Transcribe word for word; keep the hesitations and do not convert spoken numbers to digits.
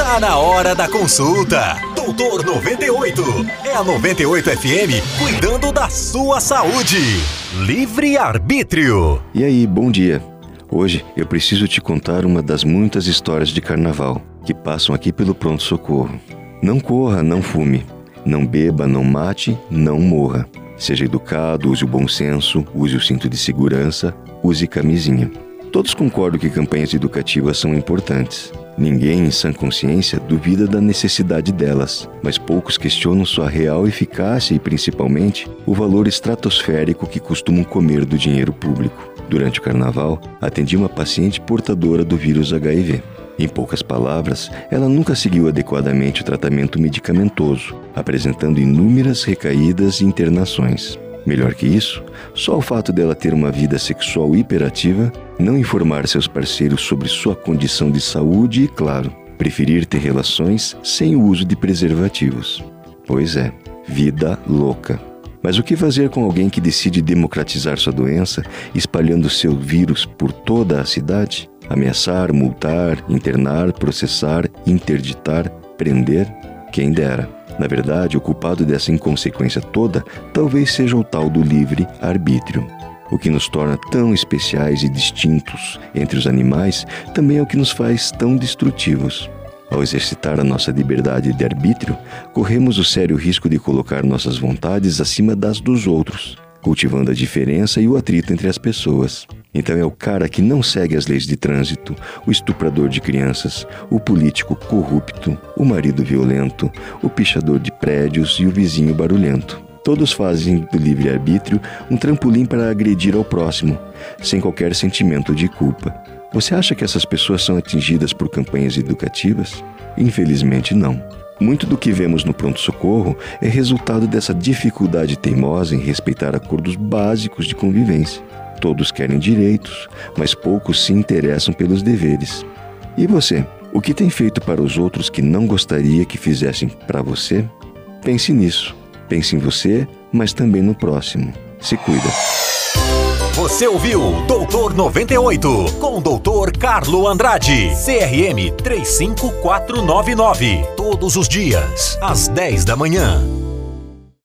Tá na hora da consulta. Doutor noventa e oito. É a noventa e oito F M cuidando da sua saúde. Livre arbítrio. E aí, bom dia. Hoje eu preciso te contar uma das muitas histórias de carnaval que passam aqui pelo pronto-socorro. Não corra, não fume. Não beba, não mate, não morra. Seja educado, use o bom senso, use o cinto de segurança, use camisinha. Todos concordam que campanhas educativas são importantes. Ninguém, em sã consciência, duvida da necessidade delas, mas poucos questionam sua real eficácia e, principalmente, o valor estratosférico que costumam comer do dinheiro público. Durante o carnaval, atendi uma paciente portadora do vírus H I V. Em poucas palavras, ela nunca seguiu adequadamente o tratamento medicamentoso, apresentando inúmeras recaídas e internações. Melhor que isso, só o fato dela ter uma vida sexual hiperativa, não informar seus parceiros sobre sua condição de saúde e, claro, preferir ter relações sem o uso de preservativos. Pois é, vida louca. Mas o que fazer com alguém que decide democratizar sua doença, espalhando seu vírus por toda a cidade? Ameaçar, multar, internar, processar, interditar, prender? Quem dera. Na verdade, o culpado dessa inconsequência toda talvez seja o tal do livre-arbítrio. O que nos torna tão especiais e distintos entre os animais também é o que nos faz tão destrutivos. Ao exercitar a nossa liberdade de arbítrio, corremos o sério risco de colocar nossas vontades acima das dos outros, cultivando a diferença e o atrito entre as pessoas. Então é o cara que não segue as leis de trânsito, o estuprador de crianças, o político corrupto, o marido violento, o pichador de prédios e o vizinho barulhento. Todos fazem do livre-arbítrio um trampolim para agredir ao próximo, sem qualquer sentimento de culpa. Você acha que essas pessoas são atingidas por campanhas educativas? Infelizmente não. Muito do que vemos no pronto-socorro é resultado dessa dificuldade teimosa em respeitar acordos básicos de convivência. Todos querem direitos, mas poucos se interessam pelos deveres. E você? O que tem feito para os outros que não gostaria que fizessem para você? Pense nisso. Pense em você, mas também no próximo. Se cuida. Você ouviu Doutor noventa e oito com o doutor Carlo Andrade, C R M três cinco quatro nove nove. Todos os dias, às dez da manhã.